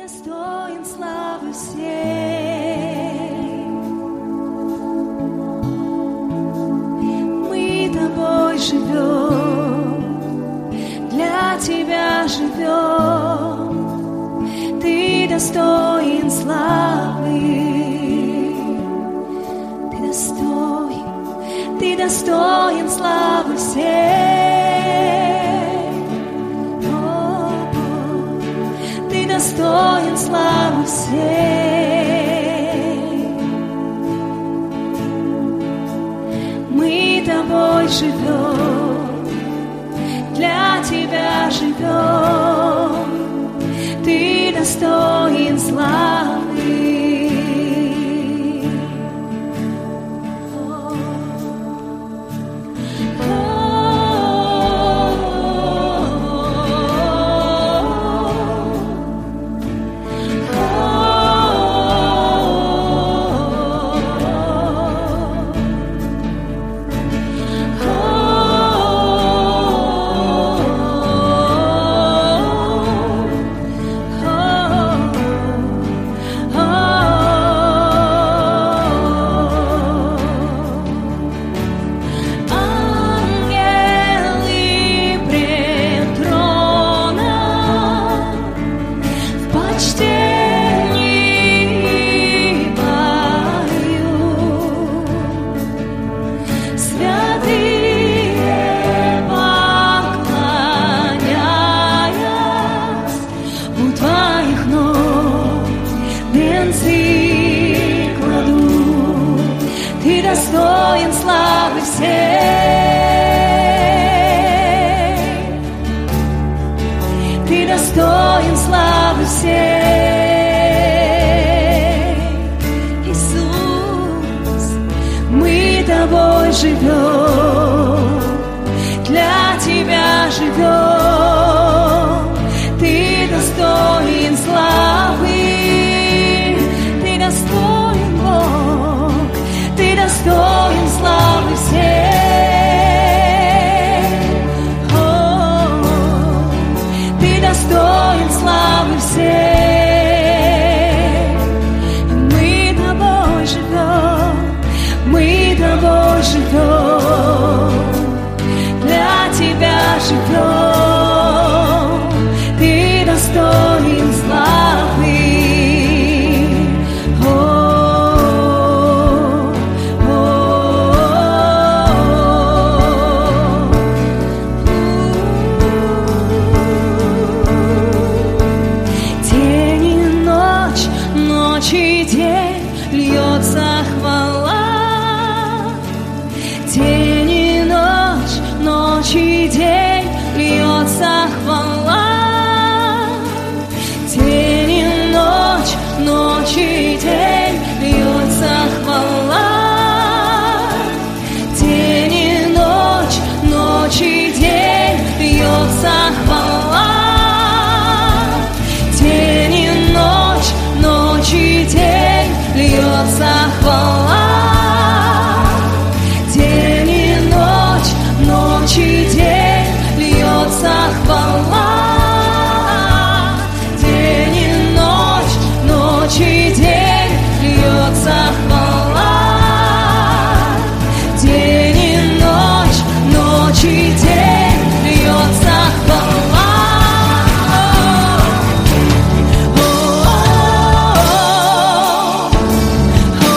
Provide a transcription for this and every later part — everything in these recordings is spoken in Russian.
достоин славы всей. Мы тобой живем, для тебя живем. Ты достоин славы, ты достоин славы всей. Ты достоин славы всей. Мы тобой живем, для тебя живем. Ты достоин славы. Ты достоин славы всей. Ты достоин славы всей. Иисус, мы тобой живем, для тебя живем. Ты достоин славы. Ты достоин Бог. Ты достоин славы всей. Ты достоин славы всей. Мы тобой живем, мы тобой живем, для тебя живем. Ты достоин славы. Льется хвала, день и ночь, ночь и день льется хвала, день и ночь, ночь и день льется хвала, день и ночь, ночь и день льется хвала, день и ночь, ночь и день льется хвала, день и ночь, ночь и день льется хвала, день и ночь, ночь и день льется хвала, день и ночь, ночь и день льется хвала. Oh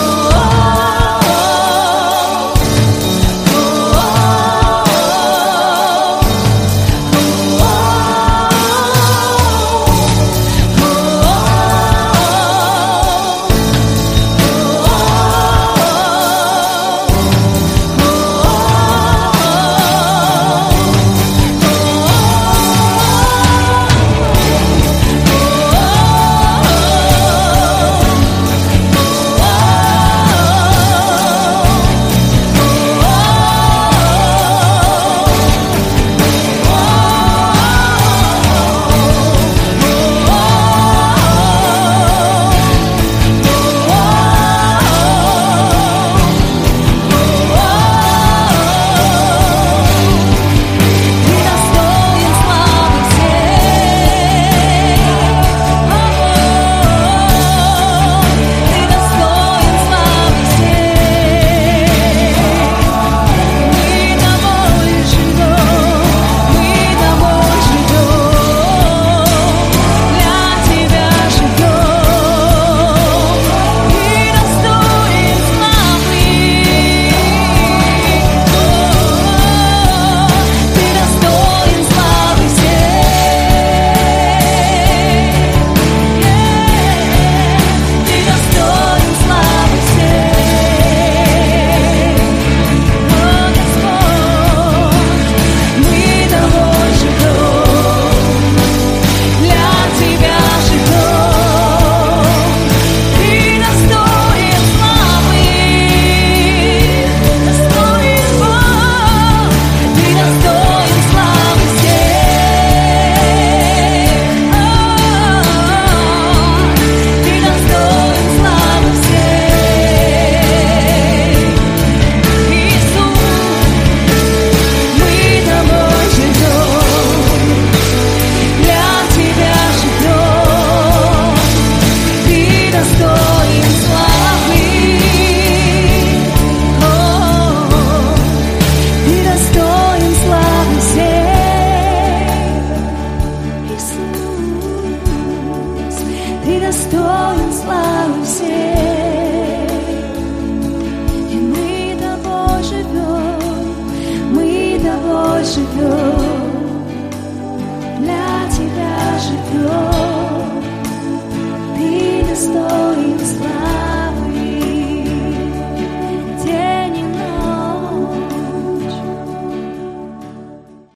достоин славы.